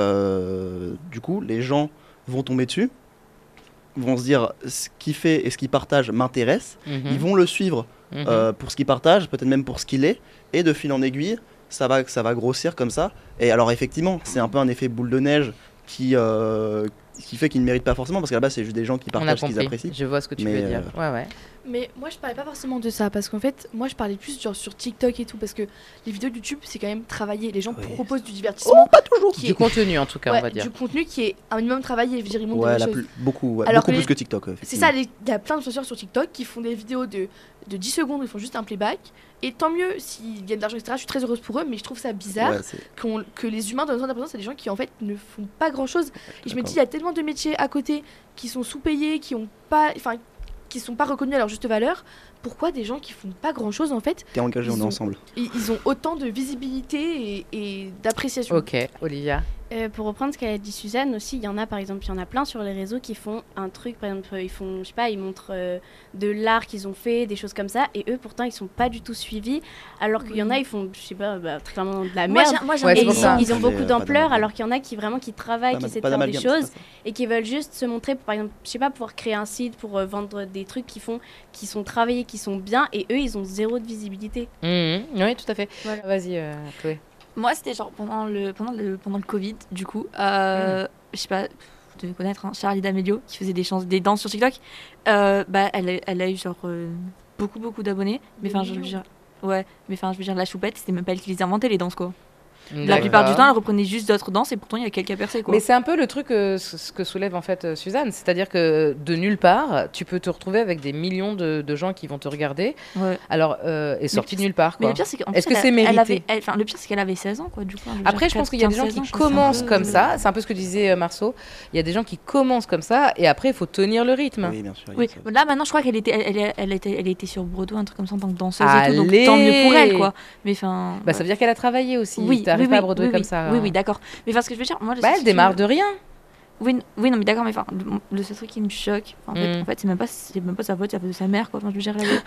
euh, du coup, les gens vont tomber dessus, vont se dire ce qu'il fait et ce qu'il partage m'intéresse. Mhm. Ils vont le suivre Mhm. euh, pour ce qu'il partage, peut-être même pour ce qu'il est, et de fil en aiguille, ça va, ça va grossir comme ça. Et alors effectivement, c'est un peu un effet boule de neige qui, euh, qui fait qu'ils ne méritent pas forcément, parce qu'à la base, c'est juste des gens qui On a partagent ce qu'ils compris. apprécient. Je vois ce que tu Mais, veux dire. euh, Ouais, ouais. Mais moi, je parlais pas forcément de ça parce qu'en fait, moi, je parlais plus genre sur TikTok et tout parce que les vidéos de YouTube, c'est quand même travaillé. Les gens Oui. proposent du divertissement. pas toujours. qui Du est- contenu en tout cas, ouais, on va dire. Du contenu qui est un minimum travaillé. Je veux dire, ils montrent Ouais, des la choses. plus- beaucoup, ouais, Alors beaucoup que plus les- que TikTok. ouais, C'est effectivement. ça, les- il y a plein d'influenceurs sur TikTok qui font des vidéos de, de dix secondes, ils font juste un playback. Et tant mieux s'ils gagnent de l'argent, et cetera. Je suis très heureuse pour eux, mais je trouve ça bizarre Ouais, c'est- qu'on- que les humains donnent autant d'importance à des gens qui en fait ne font pas grand chose. Et je me d'accord. dis, il y a tellement de métiers à côté qui sont sous-payés, qui ont pas, enfin, qui sont pas reconnus à leur juste valeur. pourquoi des gens qui font pas grand chose en fait. T'es engagé, ils on est ont- ensemble. Ils, ils ont autant de visibilité et, et d'appréciation. Ok, Olivia. Euh, pour reprendre ce qu'a dit Suzanne aussi, il y en a par exemple, il y en a plein sur les réseaux qui font un truc, par exemple, ils font, je sais pas, ils montrent euh, de l'art qu'ils ont fait, des choses comme ça, et eux pourtant ils sont pas du tout suivis, alors qu'il y en a, ils font, je sais pas, bah, très clairement de la Moi, merde, j'ai- moi, j'ai Ouais, un c'est et pour ils, ça. ils ont Mais, beaucoup euh, pas d'ampleur, d'amalgame. alors qu'il y en a qui vraiment qui travaillent, Pas qui d'am- essaient de pas faire des d'amalgame, c'est choses, pas ça. et qui veulent juste se montrer, par exemple, je sais pas, pouvoir créer un site pour euh, vendre des trucs qui font, qui sont travaillés, qui sont bien, et eux ils ont zéro de visibilité. Mhm, oui, tout à fait. Voilà. Vas-y, euh, Chloé. Moi, c'était genre pendant le, pendant le, pendant le Covid, du coup. Euh, Je sais pas, vous devez connaître hein, Charlie D'Amelio qui faisait des, chans- des danses sur TikTok. Euh, bah, elle, a- elle a eu genre euh, beaucoup, beaucoup d'abonnés. Mais enfin, je veux dire. Ouais, mais enfin, je veux dire, la choupette, c'était même pas elle qui les inventait, les danses, quoi. La D'accord. plupart du temps, elle reprenait juste d'autres danses et pourtant, il y a quelques percées, quoi. Mais c'est un peu le truc, euh, ce ce que soulève en fait euh, Suzanne, c'est-à-dire que de nulle part, tu peux te retrouver avec des millions de, de gens qui vont te regarder, Ouais. alors euh, et sorti de pire, nulle part. Mais Quoi. le pire, c'est qu'en Est-ce plus, que elle c'est a- elle mérité avait- elle- enfin, Le pire, c'est qu'elle avait seize ans, quoi, du coup. je veux dire, Après, je pense qu'il y a des gens quinze, qui seize ans, je trouve ça un commencent peu- comme ça, c'est un peu ce que disait euh, Marceau, il y a des gens qui commencent comme ça, et après, il faut tenir le rythme. Oui, bien sûr. il y a Oui, ça. là maintenant je crois qu'elle était, elle, elle, elle était, elle était sur Broadway, un truc comme ça en tant que danseuse et tout, donc Allez. tant mieux pour elle quoi. Mais enfin, Bah, ça veut dire qu'elle a travaillé aussi, oui, t'arrives oui, pas à oui, Broadway oui, comme oui, ça. Oui, hein. oui, d'accord. Mais enfin, ce que je veux dire, moi, le Bah, seul elle truc qui démarre me- de rien. Oui, n- oui, non, mais d'accord, mais enfin, le, le seul truc qui me choque, en fait, Mm. en fait, c'est même pas, c'est même pas sa faute, c'est la faute de sa mère quoi. Enfin, je veux dire, elle avait,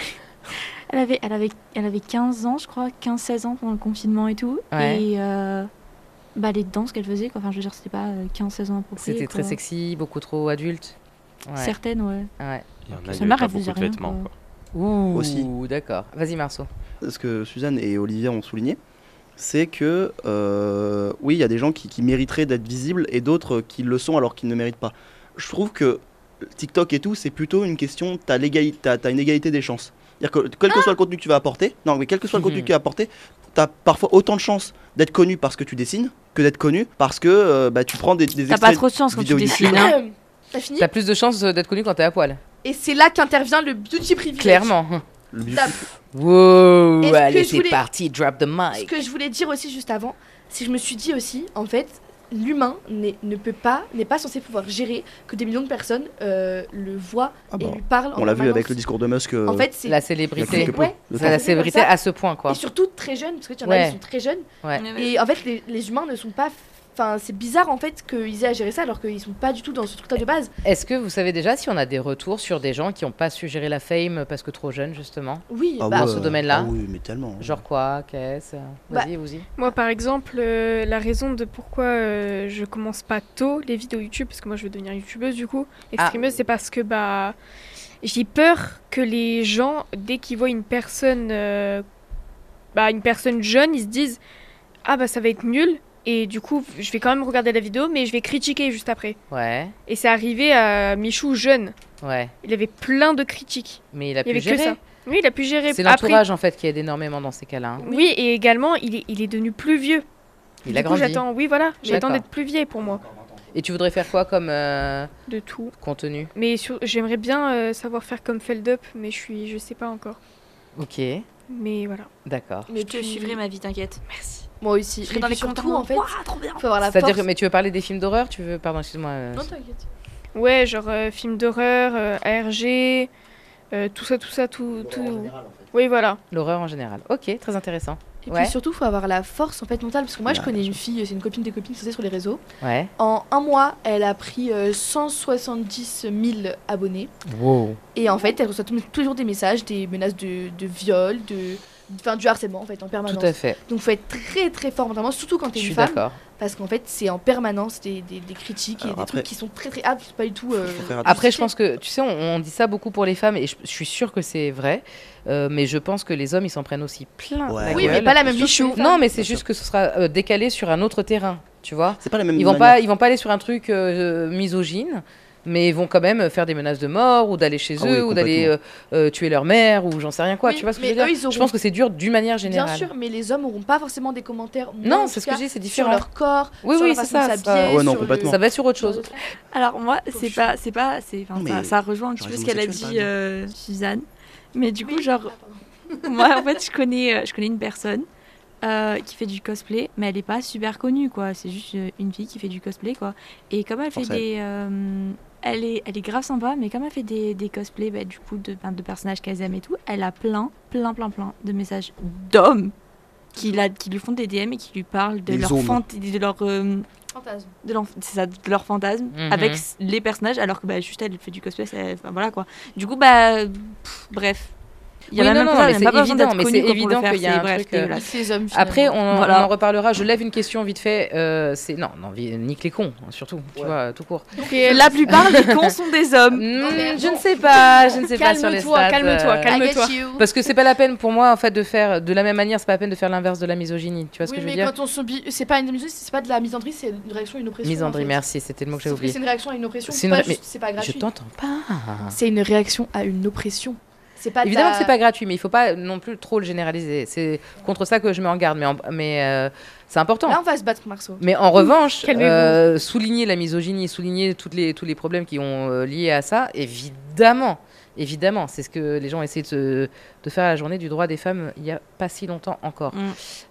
elle avait, elle avait, elle avait quinze ans, je crois, quinze seize ans pendant le confinement et tout, Ouais. et euh, bah les danses qu'elle faisait quoi. Enfin, je veux dire, c'était pas euh, quinze seize ans appropriés. C'était très quoi. sexy, beaucoup trop adulte. Ouais. Certaines, ouais. Ouais. Il y en a, Sa il y avait mère, pas elle faisait beaucoup de rien, vêtements. quoi. Quoi. Ouh, Aussi. d'accord. Vas-y, Marceau. Ce que Suzanne et Olivia ont souligné, c'est que euh, oui, il y a des gens qui, qui mériteraient d'être visibles et d'autres qui le sont alors qu'ils ne méritent pas. Je trouve que TikTok et tout, c'est plutôt une question, t'as l'égalité, t'as, t'as une égalité des chances. C'est-à-dire que quel que soit le contenu que tu vas apporter, non, mais quel que soit le contenu que tu vas apporter, t'as parfois autant de chances d'être connu parce que tu dessines que d'être connu parce que euh, bah, tu prends des, des T'as extraits pas trop de chance quand tu vidéo YouTube. dessines. Hein. T'as fini T'as plus de chances euh, d'être connu quand t'es à poil. Et c'est là qu'intervient le beauty privilege. Clairement. Le beauty- T'as- Wow, Est-ce que allez, je c'est voulais- parti, drop the Ce mic. que je voulais dire aussi juste avant, c'est que je me suis dit aussi, en fait, l'humain n'est, ne peut pas, n'est pas censé pouvoir gérer que des millions de personnes euh, le voient Ah et bah, lui parlent. en On l'a vu permanence. avec le discours de Musk. euh, En fait, c'est La il y a célébrité. quelques peu. Ouais, Le C'est temps. la fait célébrité comme ça. à ce point, quoi. et surtout très jeune, parce que tu en as, Ouais. ils sont très jeunes. Ouais. Et en fait, les, les humains ne sont pas. Enfin, c'est bizarre en fait qu'ils aient à gérer ça alors qu'ils sont pas du tout dans ce truc-là de base. Est-ce que vous savez déjà si on a des retours sur des gens qui n'ont pas su gérer la fame parce que trop jeunes, justement? Oui, Ah bah, ouais, dans ce domaine-là. ah oui, mais tellement. Genre quoi? Qu'est-ce? Bah, Vas-y, vous-y. Moi, par exemple, euh, la raison de pourquoi euh, je commence pas tôt les vidéos YouTube, parce que moi je veux devenir youtubeuse du coup, et Ah. streameuse, c'est parce que bah j'ai peur que les gens, dès qu'ils voient une personne, euh, bah une personne jeune, ils se disent ah bah ça va être nul, et du coup je vais quand même regarder la vidéo, mais je vais critiquer juste après. Ouais, Et c'est arrivé à Michou jeune, ouais. il avait plein de critiques. Mais il a Il y pu avait que gérer. ça. Oui, il a pu gérer. C'est Après- l'entourage, en fait, qui aide énormément dans ces cas-là. hein. Oui, et également il est, il est devenu plus vieux. Il du a coup, grandi. j'attends, oui voilà, j'attends D'accord. d'être plus vieille pour moi. Et tu voudrais faire quoi comme euh, De tout. contenu? Mais sur- j'aimerais bien euh, savoir faire comme Feldup, mais je suis, je sais pas encore. Ok, Mais voilà. d'accord. mais Je te suivrai ma vie, t'inquiète. Merci. Moi aussi. Je serai Et dans puis les surtout, commentaires. en fait, Waouh, trop bien. faut avoir la C'est-à-dire force. que, mais tu veux parler des films d'horreur? Tu veux, pardon, excuse-moi. euh, Non, t'inquiète. Ouais, genre euh, film d'horreur, euh, A R G, euh, tout ça, tout ça, tout. tout... Oui, voilà. L'horreur en général. Ok, très intéressant. Et Ouais. puis surtout, faut avoir la force en fait mentale. Parce que moi, je Ouais, connais une fille, c'est une copine des copines, c'est sur les réseaux. Ouais. En un mois, elle a pris euh, cent soixante-dix mille abonnés. Wow. Et en fait, elle reçoit tous tous les jours des messages, des menaces de, de viol, de, enfin, du harcèlement en fait, en permanence. Tout à fait. Donc, faut être très très fort mentalement, surtout quand Je t'es suis une femme. d'accord. Parce qu'en fait, c'est en permanence des, des, des critiques et Alors des après- trucs qui sont très très. Ah, c'est pas du tout. euh, Faut faire Après, je pense que, tu sais, on, on dit ça beaucoup pour les femmes et je, je suis sûre que c'est vrai. euh, mais je pense que les hommes, ils s'en prennent aussi plein Ouais. la Oui, mais gueule. pas la même Bien chose. sûr. Non, mais c'est Bien juste que ce sera euh, décalé sur un autre terrain, tu vois. C'est pas la même Ils vont manière. pas, ils vont pas aller sur un truc euh, misogyne, mais ils vont quand même faire des menaces de mort ou d'aller chez Ah eux oui, ou d'aller euh, euh, tuer leur mère ou j'en sais rien quoi. Oui, tu vois ce que mais je veux dire eux, ils Je auront- pense que c'est dur d'une manière Bien générale. sûr, mais les hommes auront pas forcément des commentaires. moi, Non, en c'est tout ce que cas, je dis, c'est Sur différent. leur corps. Oui, sur oui, leur c'est façon ça, de ça- s'habiller, Ouais, non, sur le- complètement. Ça va sur autre chose. Alors moi, c'est pas, c'est pas, c'est, enfin, Non, ça, mais ça rejoint un petit genre peu ce qu'elle a homosexuel, dit par euh, Suzanne. Mais du coup, genre, moi en fait, je connais, euh, je connais une personne euh, qui fait du cosplay, mais elle est pas super connue, quoi. C'est juste euh, une fille qui fait du cosplay, quoi. Et comme elle fait Force à elle. des, euh, elle est, elle est grave sympa, mais comme elle fait des, des cosplays bah, du coup, de, ben, de personnages qu'elle aime et tout, elle a plein, plein, plein, plein de messages d'hommes qui, la, qui lui font des D M et qui lui parlent de Des leur hommes. fant- de leur... euh, Fantasme. de, l'enf- c'est ça, de leur fantasme Mhm. avec s- les personnages, alors que bah, juste elle fait du cosplay, c'est- enfin, voilà quoi. Du coup, bah, pff, bref. Il y a Oui, même non, pas- non, il y mais a c'est pas besoin évident, d'être mais connu c'est quoi pour le évident faire, qu'il y a c'est- un bref, truc, c'est euh, dégueulasse. Ces hommes, Après, on, finalement. on Voilà. en reparlera. Je lève une question vite fait. Euh, c'est non, non, vi- nique les cons, surtout, tu vois, tout court. Donc, et La plupart des cons sont des hommes. Hmm, je ne sais pas, je ne sais pas sur les Calme-toi, stats. calme-toi, euh, calme-toi. I get you. Parce que c'est pas la peine pour moi en fait de faire de la même manière, c'est pas la peine de faire l'inverse de la misogynie. Tu vois ce Oui, que je veux mais dire? quand on subit, c'est pas une misogynie, c'est pas de la misandrie, c'est une réaction à une oppression. Misandrie, en fait. merci, c'était le mot que j'avais Sauf que oublié. c'est une réaction à une oppression. C'est une pas ré- juste- mais c'est pas Je gratuit. t'entends pas. C'est une réaction à une oppression. C'est pas de Évidemment la- que c'est pas gratuit, mais il faut pas non plus trop le généraliser. C'est contre ça que je mets en garde, mais, en- mais euh, c'est important. Là, on va se battre, Marceau. Mais en revanche, Calmez-vous. euh, souligner la misogynie, souligner toutes les, tous les problèmes qui ont euh, lié à ça, évidemment, évidemment, c'est ce que les gens essaient de, se- de faire à la journée du droit des femmes il y a pas si longtemps encore. Mm.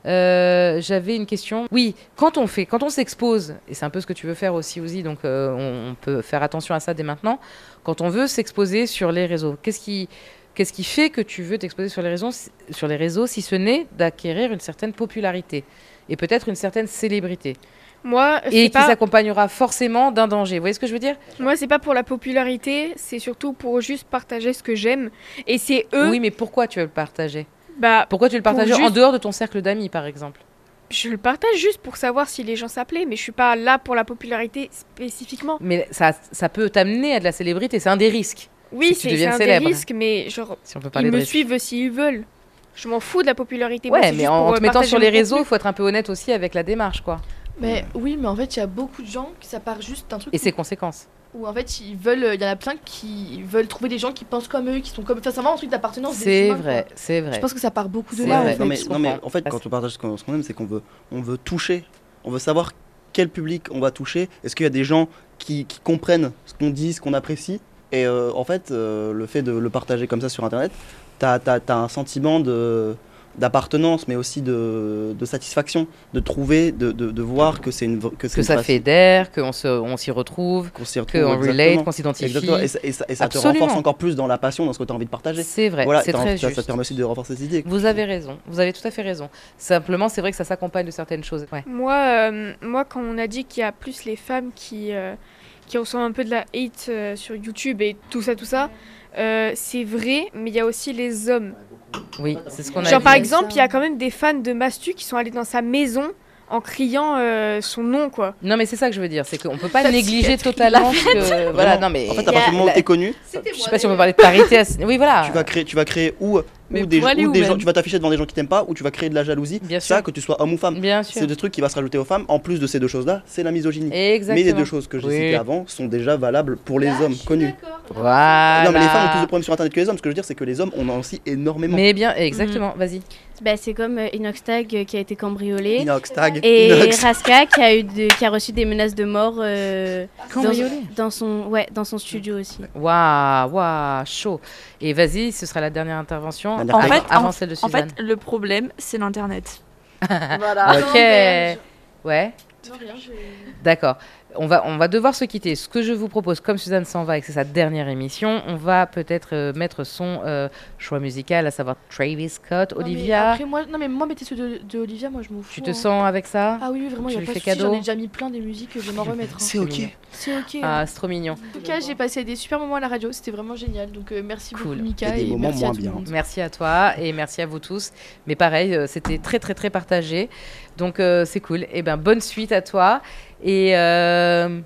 Euh, J'avais une question. Oui, quand on fait, quand on s'expose, et c'est un peu ce que tu veux faire aussi, Ouzi, donc euh, on, on peut faire attention à ça dès maintenant. Quand on veut s'exposer sur les réseaux, qu'est-ce qui Qu'est-ce qui fait que tu veux t'exposer sur les réseaux, si- sur les réseaux, si ce n'est d'acquérir une certaine popularité et peut-être une certaine célébrité, Moi, et c'est qui pas... s'accompagnera forcément d'un danger. Vous voyez ce que je veux dire? Moi, c'est pas pour la popularité, c'est surtout pour juste partager ce que j'aime. Et c'est eux, Oui, mais pourquoi tu veux le partager? bah, Pourquoi tu veux le Pour partager en juste- dehors de ton cercle d'amis, par exemple? je le partage juste pour savoir si les gens s'appelaient, mais je suis pas là pour la popularité spécifiquement. Mais ça, ça peut t'amener à de la célébrité, c'est un des risques. Oui, Si tu c'est c'est deviennes un célèbre. des risques, mais genre, Si on peut ils parler de me risques. suivent s'ils veulent. Je m'en fous de la popularité. Moi, Ouais, c'est mais juste en, pour, en euh, te mettant partager sur mon les réseaux, il contenu. faut être un peu honnête aussi avec la démarche, quoi. Mais oui, mais en fait, il y a beaucoup de gens qui ça part juste d'un truc Et où- ses conséquences. où en fait ils veulent, il y en a plein qui veulent trouver des gens qui pensent comme eux, qui sont comme. Enfin, c'est vraiment un truc d'appartenance. des C'est humains, vrai, quoi. c'est vrai. Je pense que ça part beaucoup de C'est là. vrai. En fait. non, mais, je non, mais comprends. en fait, Parce- quand on partage ce qu'on ce qu'on aime, c'est qu'on veut, on veut toucher. On veut savoir quel public on va toucher. Est-ce qu'il y a des gens qui, qui comprennent ce qu'on dit, ce qu'on apprécie? Et euh, en fait, euh, le fait de le partager comme ça sur Internet, t'as as, un sentiment de d'appartenance, mais aussi de, de satisfaction, de trouver, de, de, de voir que c'est une v- que, c'est Que une ça face- fédère, qu'on se, on s'y retrouve, qu'on s'y retrouve, qu'on exactement. relate, qu'on s'identifie. Exactement. Et ça, et ça- et ça te Absolument. renforce encore plus dans la passion, dans ce que tu as envie de partager. C'est vrai, Voilà, c'est t'as- très ça, ça juste. te permet aussi de renforcer ces idées. Vous avez raison, vous avez tout à fait raison. Simplement, c'est vrai que ça s'accompagne de certaines choses. Ouais. Moi, euh, moi, quand on a dit qu'il y a plus les femmes qui, euh, qui reçoivent un peu de la hate euh, sur YouTube et tout ça, tout ça, euh, c'est vrai, mais il y a aussi les hommes. Oui, c'est ce qu'on a Genre, vu. par exemple, il y a quand même des fans de Mastu qui sont allés dans sa maison en criant euh, son nom, quoi. Non, mais c'est ça que je veux dire, c'est qu'on peut pas Ça, négliger c'est- totalement ce que... Voilà, Vraiment. non, mais... En fait, à il y a partir du moment la- où t'es connu, Je sais pas si on peut parler de parité. à ce- Oui, voilà. tu vas créer, tu vas créer ou, Mais ou des, pour aller ou où des même gens, tu vas t'afficher devant des gens qui t'aiment pas, ou tu vas créer de la jalousie. Bien ça, sûr. que tu sois homme ou femme. Bien sûr. C'est des trucs qui va se rajouter aux femmes. En plus de ces deux choses-là, c'est la misogynie. Exactement. Mais les deux choses que j'ai Oui. citées avant sont déjà valables pour les hommes connus. Voilà. Non, mais les femmes ont plus de problèmes sur Internet que les hommes. Ce que je veux dire, c'est que les hommes, on en a aussi énormément. Mais bien, exactement, vas-y. Bah, c'est comme euh, Inoxtag euh, qui a été cambriolé. Inox Tag. Et Inox. Raska qui a, eu de- qui a reçu des menaces de mort euh, Cambriolé dans, dans, son, ouais, dans son studio aussi. Waouh, waouh, chaud. Et vas-y, ce sera la dernière intervention. Dernière En avant, fait, avant en, celle de en Suzanne. fait, le problème, c'est l'internet. Voilà. Ok. Ouais. Non, rien, j'ai- D'accord. On va, on va devoir se quitter. Ce que je vous propose, comme Suzanne s'en va et que c'est sa dernière émission, on va peut-être euh, mettre son euh, choix musical, à savoir Travis Scott, Non, mais Olivia. après, moi, non, mais moi, mettez ceux de, de Olivia, moi, je m'en fous. Tu te hein. sens avec ça? Ah oui, oui, vraiment, Tu il y a lui pas de fais souci, cadeau j'en ai déjà mis plein des musiques, je vais m'en remettre. hein. C'est ok. C'est ok. Ah, hein. c'est trop mignon. En tout cas, j'ai passé des super moments à la radio, c'était vraiment génial. Donc euh, merci Cool. beaucoup Mika Et des et, moments merci à moins tout bien. le monde. Merci à toi et merci à vous tous. Mais pareil, euh, c'était très très très partagé. Donc euh, c'est cool. Et ben bonne suite à toi. Et euh...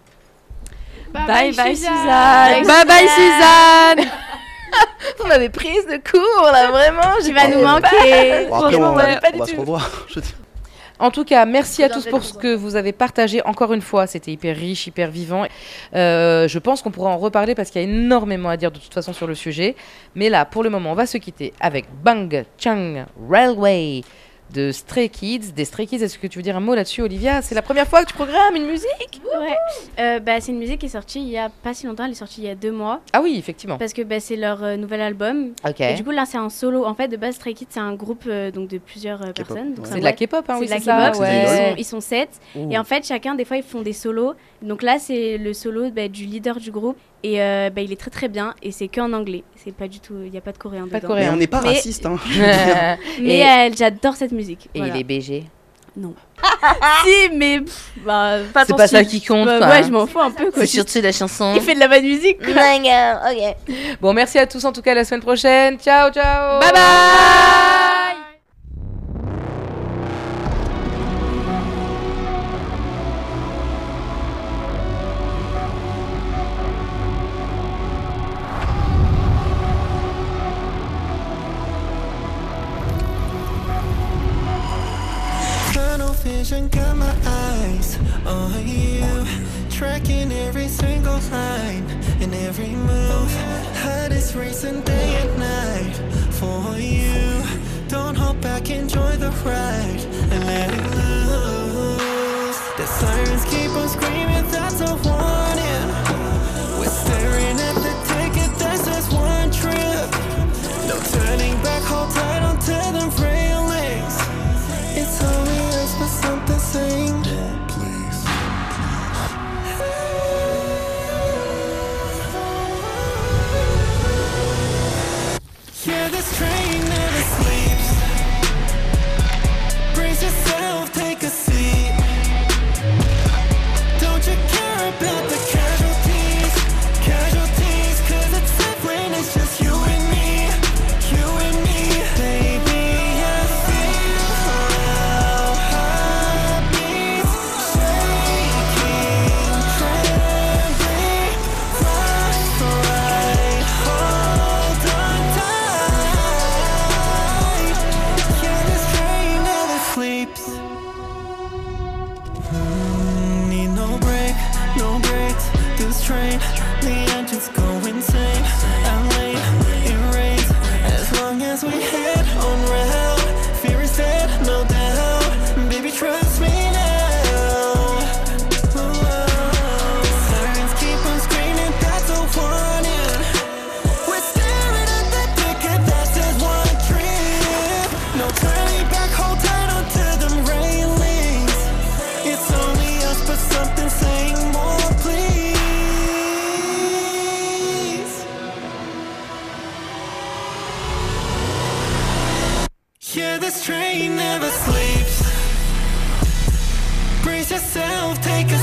Bye bye, Suzanne. bye bye Suzanne. On m'avait prise de court là, vraiment. Tu vas nous manquer. Bon, après, on, Franchement, ouais, pas on du va tout. se revoir. Je dis- En tout cas, merci à Très tous bien, pour très ce que vous avez partagé. Encore une fois, c'était hyper riche, hyper vivant. Euh, je pense qu'on pourra en reparler parce qu'il y a énormément à dire de toute façon sur le sujet. Mais là, pour le moment, on va se quitter avec Bang Chang Railway de Stray Kids. Des Stray Kids, est-ce que tu veux dire un mot là-dessus, Olivia? C'est la première fois que tu programmes une musique? Ouais. Euh, bah, c'est une musique qui est sortie il y a pas si longtemps, elle est sortie il y a deux mois. Ah oui, effectivement. Parce que bah, c'est leur euh, nouvel album. Ok. Et du coup, là, c'est un solo. En fait, de base, Stray Kids, c'est un groupe euh, donc, de plusieurs euh, personnes. Donc, ouais. ça C'est de va- la K-pop, hein, c'est oui, de la c'est ça. K-pop. Ouais. Ils, sont, ils sont sept. Ouh. Et en fait, chacun, des fois, ils font des solos. Donc là, c'est le solo bah, du leader du groupe. Et euh, bah, il est très très bien et c'est qu'en anglais. C'est pas du tout, il y a pas de coréen Pas de dedans. coréen. Mais on n'est pas Mais- raciste, hein. Mais Et- euh, j'adore cette musique. Et voilà. il est B G. Non. si, mais pff, bah, pas C'est pas ça qui compte, Bah, quoi. ouais, je m'en fous un peu. Quoi. C'est surtout la chanson. Il fait de la bonne musique. quoi. Ok. Bon, merci à tous en tout cas. À la semaine prochaine. Ciao, ciao. Bye bye. Tunnel vision got my eyes on you, tracking every single line and every move. Heart is racing day and night for you. Don't hold back, enjoy the ride and let it loose. The sirens keep on screaming, that's a warning. We're staring at the ticket, that's just one trip. No turning back, hold tight onto the railings. It's only us, but something saying, please. Yeah, this train never sleeps. Brace yourself, take a seat. Don't you care about the casualties? Casualties, cause it's sad when it's just you and me. You and me, baby, I feel our heartbeats shaking, trembling, flash right, hold on tight. Yeah, this train never sleeps. Mm, need no break, no breaks. This train, the engines go insane. I'm late, it rains. As long as we head on route, fear is dead, no doubt. Baby, trust me now. Oh, sirens keep on screaming, that's a warning. We're staring at the ticket, that's just one trip. No turning back, hold tight onto them railings. It's only us, but something saying more, please. Yeah, this train never sleeps. Brace yourself, take a